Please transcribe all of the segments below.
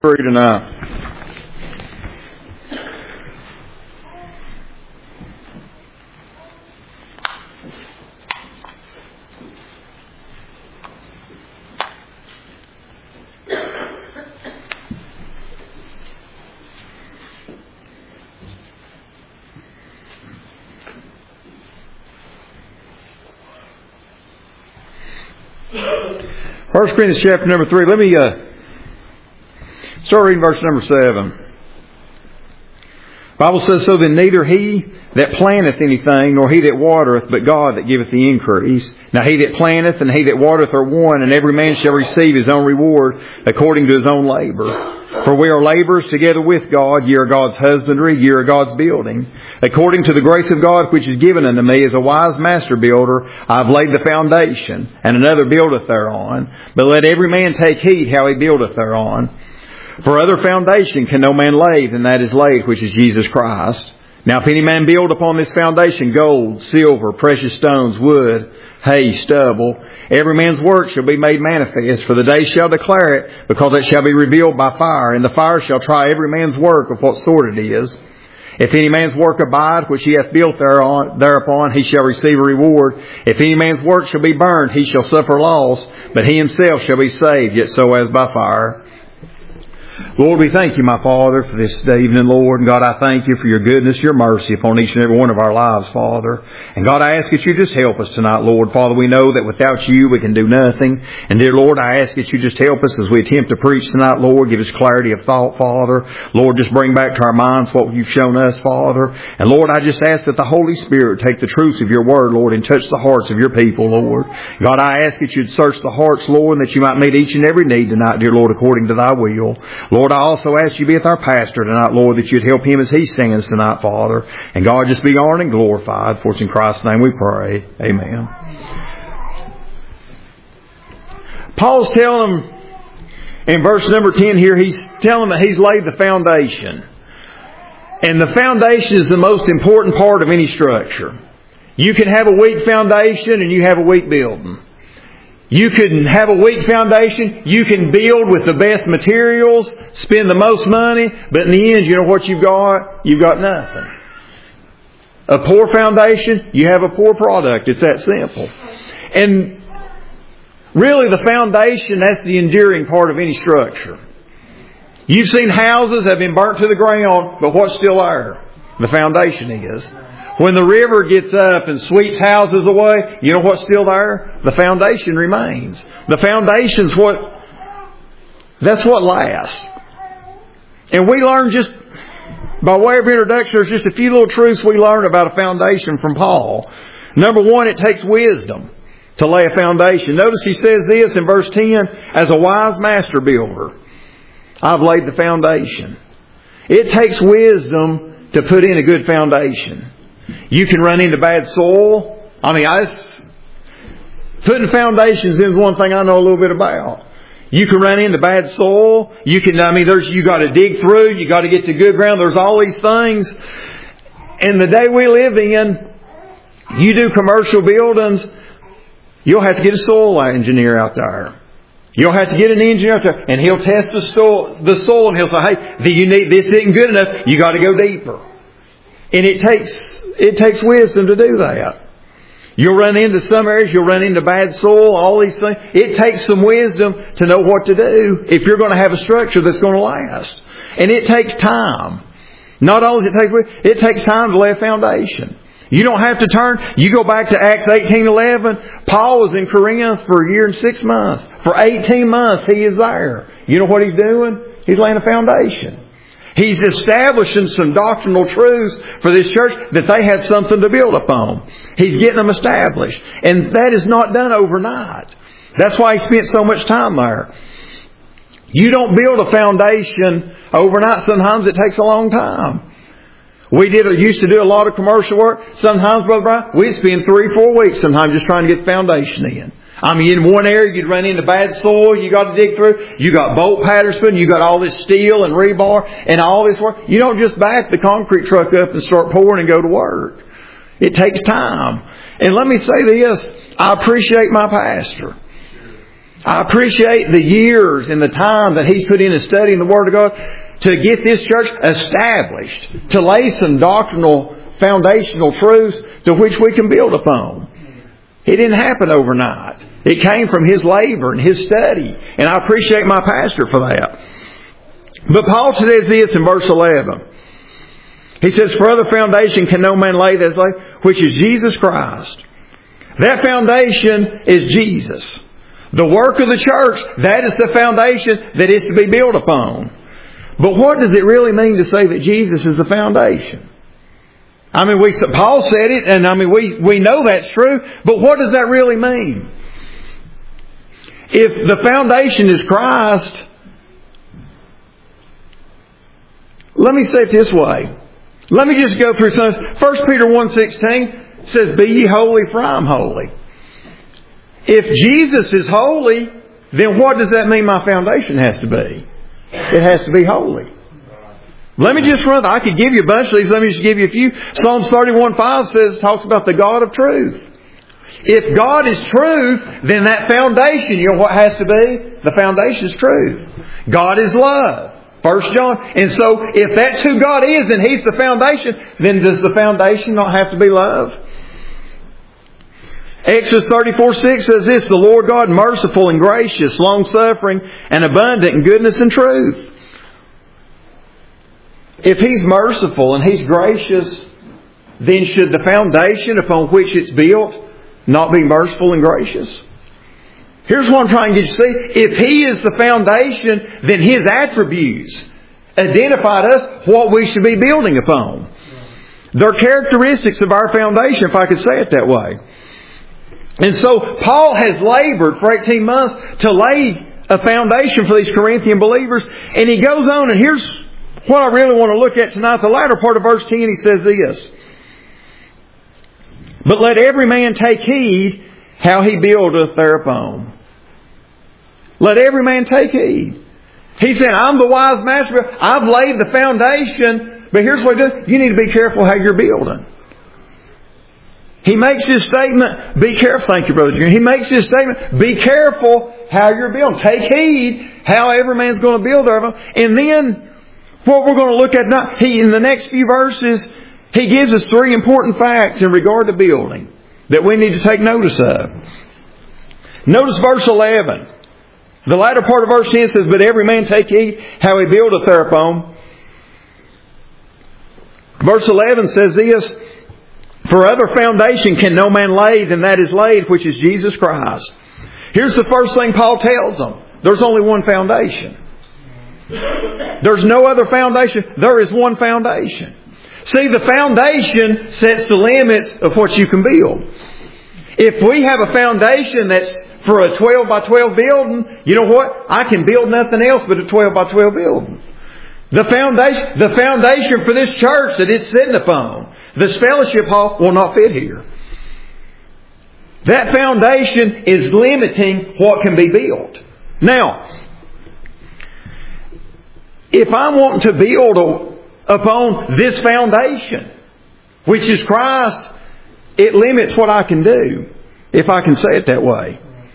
tonight. 1 Corinthians chapter number 3. Let me start reading verse number 7. The Bible says, "So then neither he that planteth anything, nor he that watereth, but God that giveth the increase. Now he that planteth and he that watereth are one, and every man shall receive his own reward according to his own labor. For we are laborers together with God. Ye are God's husbandry, ye are God's building. According to the grace of God which is given unto me, as a wise master builder, I have laid the foundation, and another buildeth thereon. But let every man take heed how he buildeth thereon. For other foundation can no man lay than that is laid, which is Jesus Christ. Now if any man build upon this foundation gold, silver, precious stones, wood, hay, stubble, every man's work shall be made manifest, for the day shall declare it, because it shall be revealed by fire, and the fire shall try every man's work of what sort it is. If any man's work abide, which he hath built thereupon, he shall receive a reward. If any man's work shall be burned, he shall suffer loss, but he himself shall be saved, yet so as by fire." Lord, we thank you, my Father, for this evening, Lord. And God, I thank you for your goodness, your mercy upon each and every one of our lives, Father. And God, I ask that you just help us tonight, Lord. Father, we know that without you we can do nothing. And dear Lord, I ask that you just help us as we attempt to preach tonight, Lord. Give us clarity of thought, Father. Lord, just bring back to our minds what you've shown us, Father. And Lord, I just ask that the Holy Spirit take the truths of your word, Lord, and touch the hearts of your people, Lord. God, I ask that you'd search the hearts, Lord, and that you might meet each and every need tonight, dear Lord, according to thy will. Lord, I also ask you be with our pastor tonight, Lord, that you'd help him as he sings tonight, Father. And God, just be honored and glorified. For it's in Christ's name we pray. Amen. Paul's telling them in verse number 10 here, he's telling them that he's laid the foundation. And the foundation is the most important part of any structure. You can have a weak foundation and you have a weak building. You can have a weak foundation. You can build with the best materials, spend the most money, but in the end, you know what you've got? You've got nothing. A poor foundation, you have a poor product. It's that simple. And really the foundation, that's the enduring part of any structure. You've seen houses that have been burnt to the ground, but what's still there? The foundation is. When the river gets up and sweeps houses away, you know what's still there? The foundation remains. The foundation's that's what lasts. And we learn just, by way of introduction, there's just a few little truths we learn about a foundation from Paul. Number one, it takes wisdom to lay a foundation. Notice he says this in verse 10, "As a wise master builder, I've laid the foundation." It takes wisdom to put in a good foundation. You can run into bad soil. Putting foundations in is one thing I know a little bit about. You can run into bad soil. You got to dig through. You got to get to good ground. There's all these things. And the day we live in, you do commercial buildings, you'll have to get a soil engineer out there. You'll have to get an engineer out there, and he'll test the soil, and he'll say, "Hey, this isn't good enough. You got to go deeper." And it takes wisdom to do that. You'll run into some areas, you'll run into bad soil, all these things. It takes some wisdom to know what to do if you're going to have a structure that's going to last. And it takes time. Not only does it takes time to lay a foundation. You don't have to turn. You go back to Acts 18:11. Paul was in Corinth for a year and 6 months. For 18 months he is there. You know what he's doing? He's laying a foundation. He's establishing some doctrinal truths for this church that they had something to build upon. He's getting them established. And that is not done overnight. That's why he spent so much time there. You don't build a foundation overnight. Sometimes it takes a long time. We used to do a lot of commercial work. Sometimes, Brother Brian, we'd spend 3-4 weeks sometimes just trying to get the foundation in. In one area you'd run into bad soil you got to dig through. You got bolt patterns put in. You got all this steel and rebar and all this work. You don't just back the concrete truck up and start pouring and go to work. It takes time. And let me say this. I appreciate my pastor. I appreciate the years and the time that he's put into studying the Word of God to get this church established, to lay some doctrinal, foundational truths to which we can build upon. It didn't happen overnight. It came from his labor and his study. And I appreciate my pastor for that. But Paul says this in verse 11. He says, "For other foundation can no man lay that is laid, which is Jesus Christ." That foundation is Jesus. The work of the church, that is the foundation that is to be built upon. But what does it really mean to say that Jesus is the foundation? I mean, Paul said it, and I mean, we know that's true, but what does that really mean? If the foundation is Christ, let me say it this way. Let me just go through some. 1 Peter 1:16 says, "Be ye holy, for I am holy." If Jesus is holy, then what does that mean my foundation has to be? It has to be holy. Let me just run. I could give you a bunch of these. Let me just give you a few. Psalms 31:5 talks about the God of truth. If God is truth, then that foundation, you know what has to be? The foundation is truth. God is love. 1 John. And so, if that's who God is, and He's the foundation, then does the foundation not have to be love? Exodus 34:6 says this, "The Lord God merciful and gracious, long-suffering, and abundant in goodness and truth." If He's merciful and He's gracious, then should the foundation upon which it's built not be merciful and gracious? Here's what I'm trying to get you to see. If He is the foundation, then His attributes identify to us what we should be building upon. They're characteristics of our foundation, if I could say it that way. And so Paul has labored for 18 months to lay a foundation for these Corinthian believers. And he goes on, and here's what I really want to look at tonight. The latter part of verse 10, he says this, "But let every man take heed how he buildeth thereupon." Let every man take heed. He said, I'm the wise master. I've laid the foundation. But here's what he does. You need to be careful how you're building. He makes this statement, be careful. Thank you, Brother Junior. He makes this statement, be careful how you're building. Take heed how every man's going to build thereupon. And then what we're going to look at now, in the next few verses, he gives us 3 important facts in regard to building that we need to take notice of. Notice verse 11. The latter part of verse 10 says, "But every man take heed how he buildeth thereupon." Verse 11 says this, "For other foundation can no man lay than that is laid, which is Jesus Christ." Here's the first thing Paul tells them. There's only one foundation. There's no other foundation. There is one foundation. See, the foundation sets the limits of what you can build. If we have a foundation that's for a 12 by 12 building, you know what? I can build nothing else but a 12 by 12 building. The foundation for this church that it's sitting upon, this fellowship hall, will not fit here. That foundation is limiting what can be built. Now, if I'm wanting to build upon this foundation, which is Christ, it limits what I can do, if I can say it that way.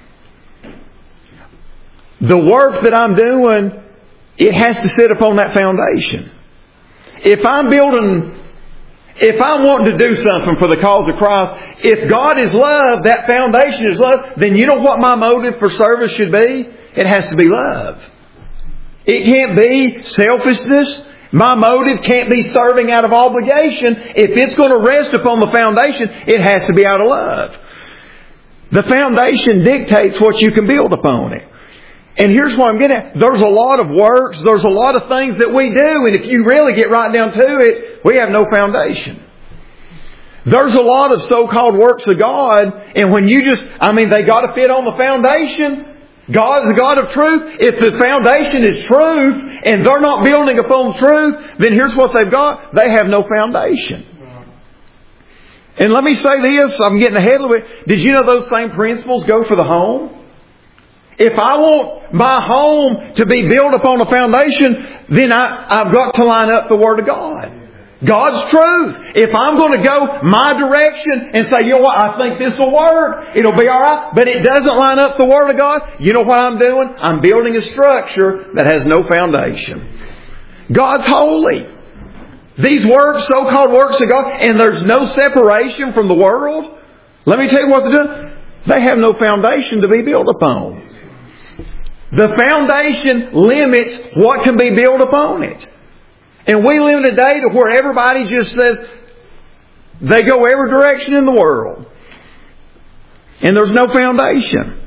The work that I'm doing, it has to sit upon that foundation. If I'm wanting to do something for the cause of Christ, if God is love, that foundation is love, then you know what my motive for service should be? It has to be love. It can't be selfishness. My motive can't be serving out of obligation. If it's going to rest upon the foundation, it has to be out of love. The foundation dictates what you can build upon it. And here's what I'm getting at. There's a lot of works. There's a lot of things that we do. And if you really get right down to it, we have no foundation. There's a lot of so-called works of God. And when you they got to fit on the foundation. God is the God of truth. If the foundation is truth and they're not building upon truth, then here's what they've got. They have no foundation. And let me say this. I'm getting ahead of it. Did you know those same principles go for the home? If I want my home to be built upon a foundation, then I've got to line up the Word of God. God's truth. If I'm going to go my direction and say, you know what, I think this will work, it'll be alright, but it doesn't line up with the Word of God, you know what I'm doing? I'm building a structure that has no foundation. God's holy. These works, so-called works of God, and there's no separation from the world. Let me tell you what they're doing. They have no foundation to be built upon. The foundation limits what can be built upon it. And we live in a day to where everybody just says they go every direction in the world. And there's no foundation.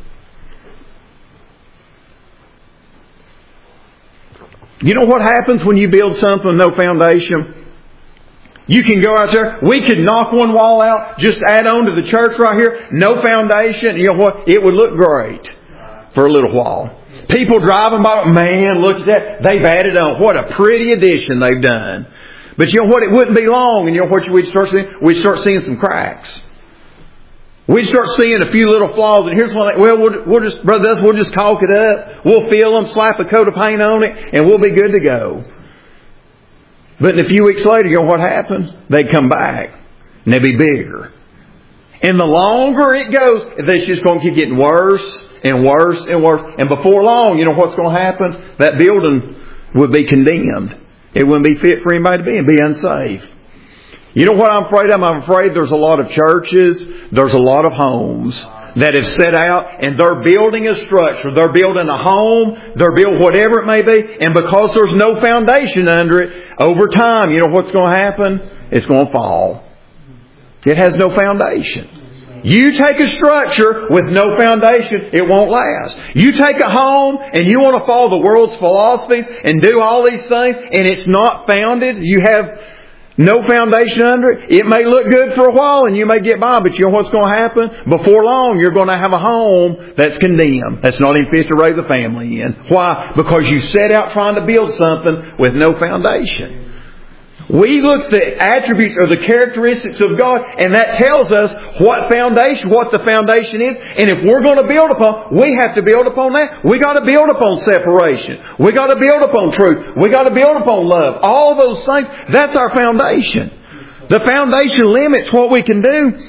You know what happens when you build something with no foundation? You can go out there, we could knock one wall out, just add on to the church right here, no foundation. You know what? It would look great for a little while. People driving by, man, look at that. They've added on. What a pretty addition they've done. But you know what? It wouldn't be long, and you know what we'd start seeing? We'd start seeing some cracks. We'd start seeing a few little flaws. And here's one thing. Well, we'll just caulk it up. We'll fill them, slap a coat of paint on it, and we'll be good to go. But in a few weeks later, you know what happens? They'd come back, and they'd be bigger. And the longer it goes, it's just going to keep getting worse and worse and worse. And before long, you know what's going to happen? That building would be condemned. It wouldn't be fit for anybody to be and be unsafe. You know what I'm afraid of? I'm afraid there's a lot of churches, there's a lot of homes that have set out and they're building a structure. They're building a home. They're building whatever it may be. And because there's no foundation under it, over time, you know what's going to happen? It's going to fall. It has no foundation. You take a structure with no foundation, it won't last. You take a home and you want to follow the world's philosophies and do all these things and it's not founded, you have no foundation under it, it may look good for a while and you may get by, but you know what's going to happen? Before long, you're going to have a home that's condemned, that's not even fit to raise a family in. Why? Because you set out trying to build something with no foundation. We look at the attributes or the characteristics of God, and that tells us what the foundation is. And if we're going to build upon, we have to build upon that. We got to build upon separation. We got to build upon truth. We got to build upon love. All those things, that's our foundation. The foundation limits what we can do.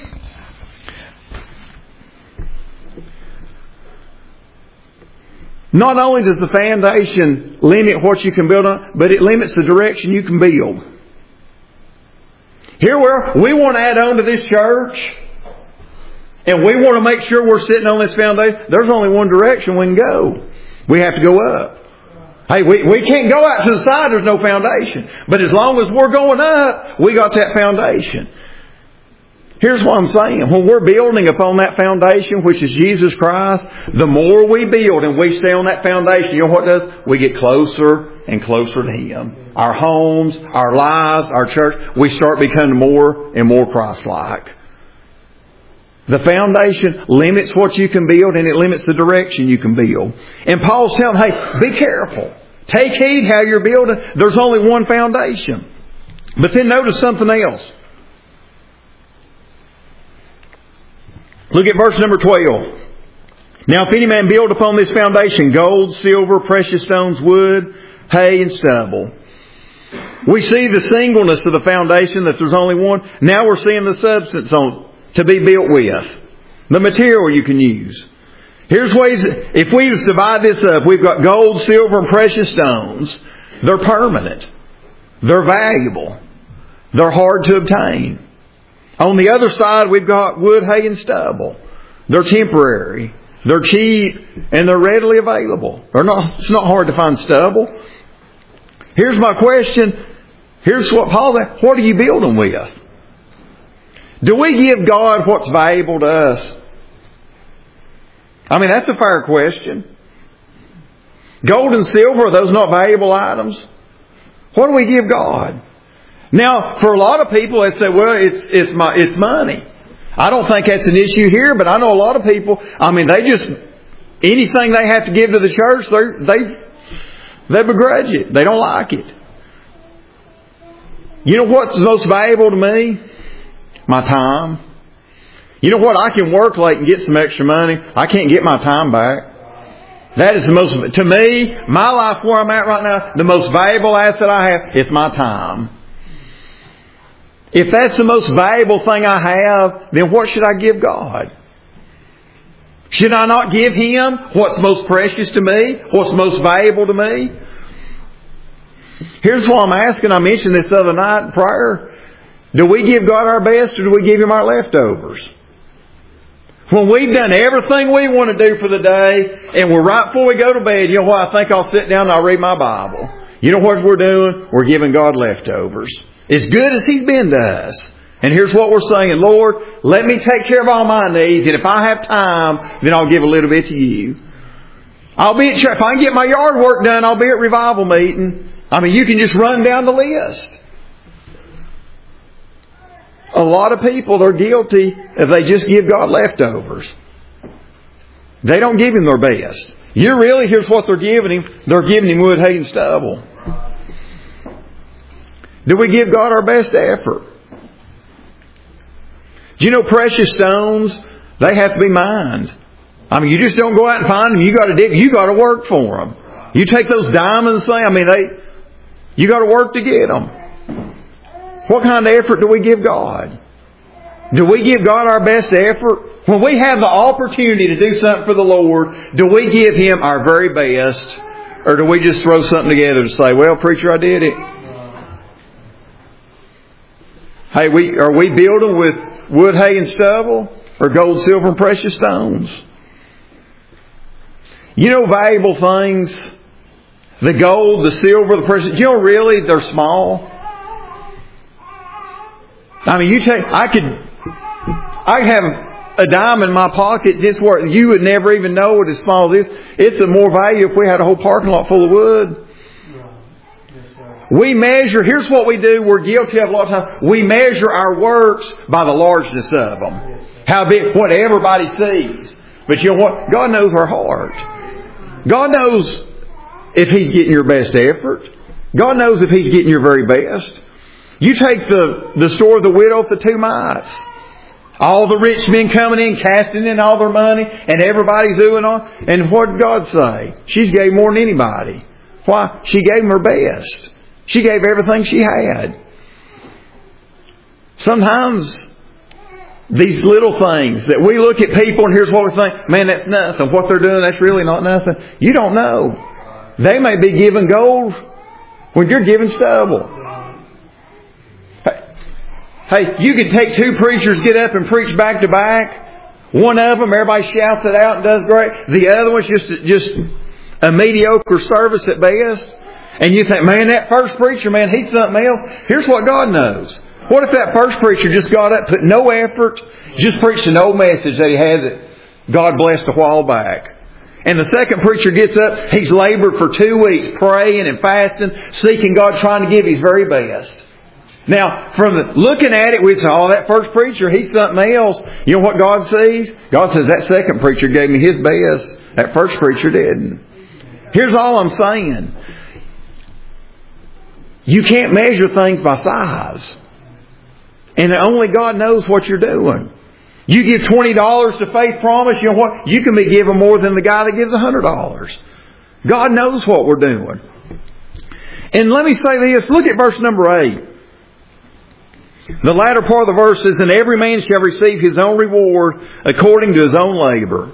Not only does the foundation limit what you can build on, but it limits the direction you can build. Here we want to add on to this church, and we want to make sure we're sitting on this foundation. There's only one direction we can go. We have to go up. Hey, we can't go out to the side. There's no foundation. But as long as we're going up, we got that foundation. Here's what I'm saying. When we're building upon that foundation, which is Jesus Christ, the more we build and we stay on that foundation, you know what it does? We get closer and closer to Him. Our homes, our lives, our church, we start becoming more and more Christ-like. The foundation limits what you can build and it limits the direction you can build. And Paul's telling, hey, be careful. Take heed how you're building. There's only one foundation. But then notice something else. Look at verse number 12. Now if any man build upon this foundation gold, silver, precious stones, wood, hay, and stubble. We see the singleness of the foundation, that there's only one. Now we're seeing the substance to be built with. The material you can use. Here's ways, if we divide this up, we've got gold, silver, and precious stones. They're permanent. They're valuable. They're hard to obtain. On the other side, we've got wood, hay, and stubble. They're temporary. They're cheap, and they're readily available. It's not hard to find stubble. Here's my question. Here's what Paul said. What are you building with? Do we give God what's valuable to us? I mean, that's a fair question. Gold and silver, are those not valuable items? What do we give God? Now, for a lot of people, they say, well, it's money. I don't think that's an issue here, but I know a lot of people, I mean, anything they have to give to the church, they begrudge it. They don't like it. You know what's most valuable to me? My time. You know what? I can work late and get some extra money. I can't get my time back. That is to me, my life where I'm at right now, the most valuable asset I have is my time. If that's the most valuable thing I have, then what should I give God? Should I not give Him what's most precious to me? What's most valuable to me? Here's what I'm asking. I mentioned this the other night in prayer. Do we give God our best or do we give Him our leftovers? When we've done everything we want to do for the day and we're right before we go to bed, you know what? I think I'll sit down and I'll read my Bible. You know what we're doing? We're giving God leftovers. As good as He's been to us. And here's what we're saying, Lord, let me take care of all my needs, and if I have time, then I'll give a little bit to You. I'll be at church. If I can get my yard work done, I'll be at revival meeting. I mean, you can just run down the list. A lot of people are guilty if they just give God leftovers. They don't give Him their best. Here's what they're giving Him. They're giving Him wood, hay, and stubble. Do we give God our best effort? Do you know precious stones, they have to be mined. I mean, you just don't go out and find them. You got to dig. You got to work for them. You take those diamonds, you got to work to get them. What kind of effort do we give God? Do we give God our best effort? When we have the opportunity to do something for the Lord, do we give Him our very best? Or do we just throw something together to say, well, preacher, I did it. Hey, are we building with wood, hay, and stubble? Or gold, silver, and precious stones? You know valuable things? The gold, the silver, the precious... You know really they're small? I mean, I have a dime in my pocket just where you would never even know it as small as this. It's of more value if we had a whole parking lot full of wood. We measure, here's what we do, we're guilty of a lot of times. We measure our works by the largeness of them. How big, what everybody sees. But you know what? God knows our heart. God knows if He's getting your best effort. God knows if He's getting your very best. You take the story of the widow with the 2 mites. All the rich men coming in, casting in all their money, and everybody's doing on. And what did God say? She's gave more than anybody. Why? She gave them her best. She gave everything she had. Sometimes these little things that we look at people and here's what we think, man, that's nothing. What they're doing, that's really not nothing. You don't know. They may be giving gold when you're giving stubble. Hey, you could take 2 preachers, get up and preach back to back. One of them, everybody shouts it out and does great. The other one's just a mediocre service at best. And you think, man, that first preacher, man, he's something else. Here's what God knows. What if that first preacher just got up, put no effort, just preached an old message that he had that God blessed a while back. And the second preacher gets up, he's labored for 2 weeks, praying and fasting, seeking God, trying to give his very best. Now, from looking at it, we say, oh, that first preacher, he's something else. You know what God sees? God says, that second preacher gave me his best. That first preacher didn't. Here's all I'm saying. You can't measure things by size. And only God knows what you're doing. You give $20 to Faith Promise, you know what? You can be giving more than the guy that gives $100. God knows what we're doing. And let me say this. Look at verse number 8. The latter part of the verse says, and every man shall receive his own reward according to his own labor.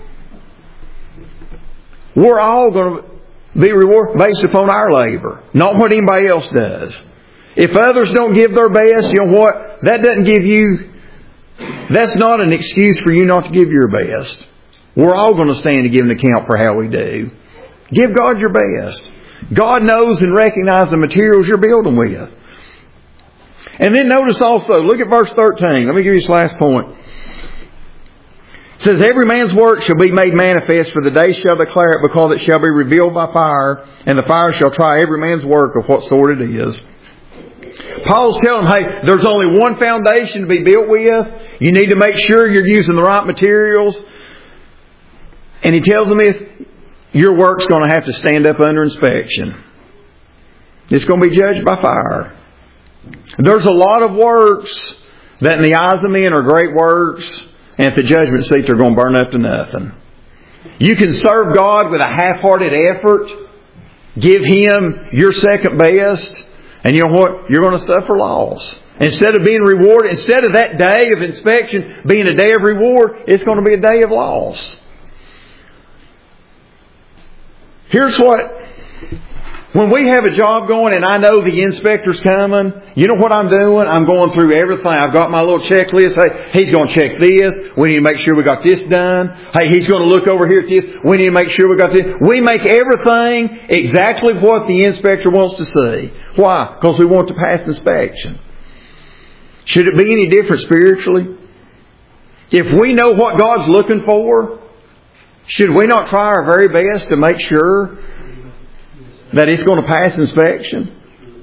We're all going to be rewarded based upon our labor, not what anybody else does. If others don't give their best, you know what? That doesn't give you... That's not an excuse for you not to give your best. We're all going to stand and give an account for how we do. Give God your best. God knows and recognizes the materials you're building with. And then notice also, look at verse 13. Let me give you this last point. It says, every man's work shall be made manifest, for the day shall declare it, because it shall be revealed by fire, and the fire shall try every man's work of what sort it is. Paul's telling them, hey, there's only one foundation to be built with. You need to make sure you're using the right materials. And he tells them this, your work's going to have to stand up under inspection. It's going to be judged by fire. There's a lot of works that in the eyes of men are great works, and at the judgment seat they're going to burn up to nothing. You can serve God with a half-hearted effort. Give Him your second best. And you know what? You're going to suffer loss. Instead of being rewarded, instead of that day of inspection being a day of reward, it's going to be a day of loss. Here's what, when we have a job going and I know the inspector's coming, you know what I'm doing? I'm going through everything. I've got my little checklist. Hey, he's going to check this. We need to make sure we got this done. Hey, he's going to look over here at this. We need to make sure we got this. We make everything exactly what the inspector wants to see. Why? Because we want to pass inspection. Should it be any different spiritually? If we know what God's looking for, should we not try our very best to make sure that it's going to pass inspection?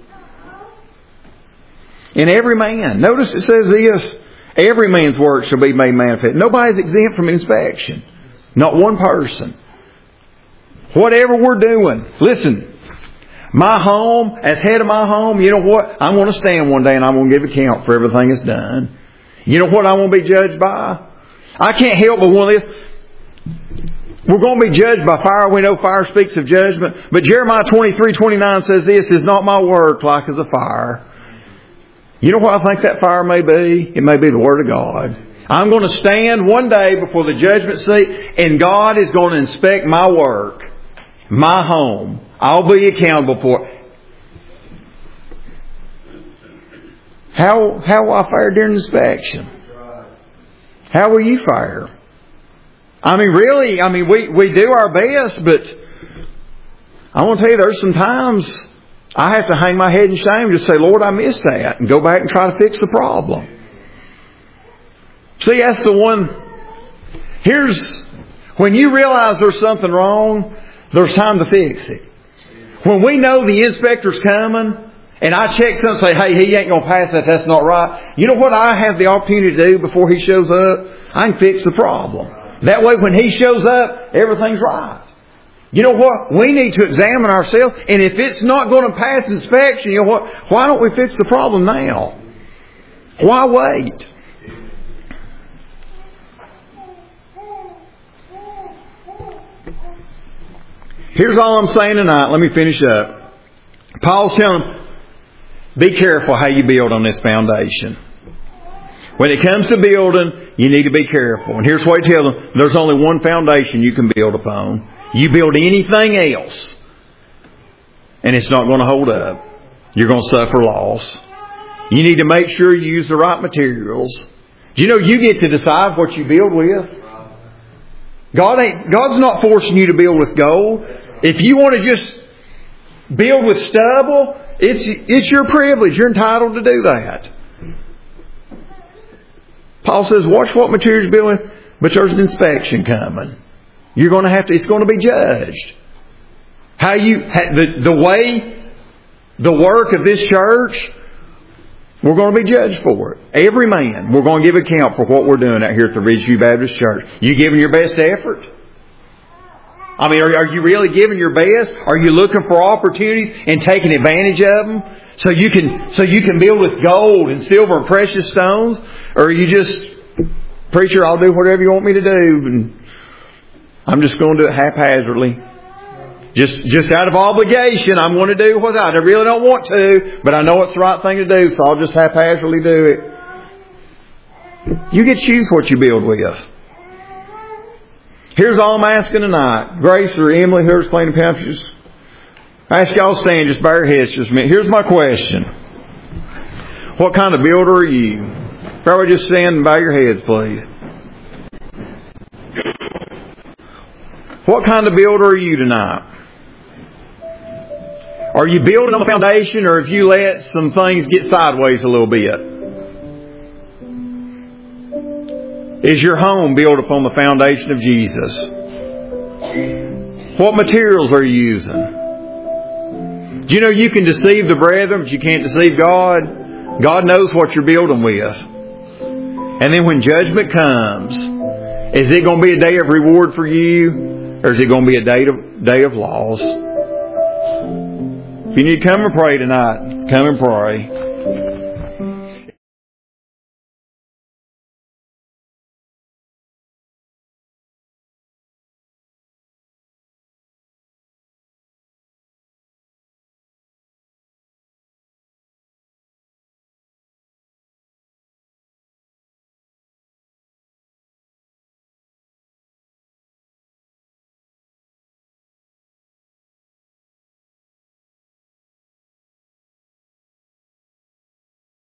And every man, notice it says this, every man's work shall be made manifest. Nobody's exempt from inspection. Not one person. Whatever we're doing, listen, my home, as head of my home, you know what? I'm going to stand one day and I'm going to give account for everything that's done. You know what I want to be judged by? I can't help but one of this. We're going to be judged by fire. We know fire speaks of judgment. But Jeremiah 23:29 says this, is not my work like as a fire. You know what I think that fire may be? It may be the Word of God. I'm going to stand one day before the judgment seat and God is going to inspect my work, my home. I'll be accountable for it. How will I fare during inspection? How will you fare? I mean, really, we do our best, but I want to tell you, there's some times I have to hang my head in shame and just say, Lord, I missed that, and go back and try to fix the problem. See, that's the one. When you realize there's something wrong, there's time to fix it. When we know the inspector's coming, and I check something and say, hey, he ain't going to pass that, that's not right. You know what I have the opportunity to do before he shows up? I can fix the problem. That way when he shows up, everything's right. You know what? We need to examine ourselves, and if it's not going to pass inspection, you know what? Why don't we fix the problem now? Why wait? Here's all I'm saying tonight. Let me finish up. Paul's telling them, be careful how you build on this foundation. When it comes to building, you need to be careful. And here's what he tells them. There's only one foundation you can build upon. You build anything else, and it's not going to hold up. You're going to suffer loss. You need to make sure you use the right materials. Do you know you get to decide what you build with? God's not forcing you to build with gold. If you want to just build with stubble, it's your privilege. You're entitled to do that. Paul says, watch what materials you're building, but there's an inspection coming. You're going to have to, it's going to be judged. The way, the work of this church, we're going to be judged for it. Every man, we're going to give account for what we're doing out here at the Ridgeview Baptist Church. You giving your best effort? I mean, are you really giving your best? Are you looking for opportunities and taking advantage of them? So you can build with gold and silver and precious stones? Or are you just, preacher, I'll do whatever you want me to do, and I'm just going to do it haphazardly. Just out of obligation, I'm going to do what I really don't want to, but I know it's the right thing to do, so I'll just haphazardly do it. You get to choose what you build with. Here's all I'm asking tonight. Grace or Emily, whoever's playing the piano, just I ask y'all to stand, just bow your heads just a minute. Here's my question. What kind of builder are you? If I would just stand and bow your heads, please. What kind of builder are you tonight? Are you building on the foundation, or have you let some things get sideways a little bit? Is your home built upon the foundation of Jesus? What materials are you using? Do you know you can deceive the brethren, but you can't deceive God? God knows what you're building with. And then when judgment comes, is it going to be a day of reward for you, or is it going to be a day of loss? If you need to come and pray tonight, come and pray.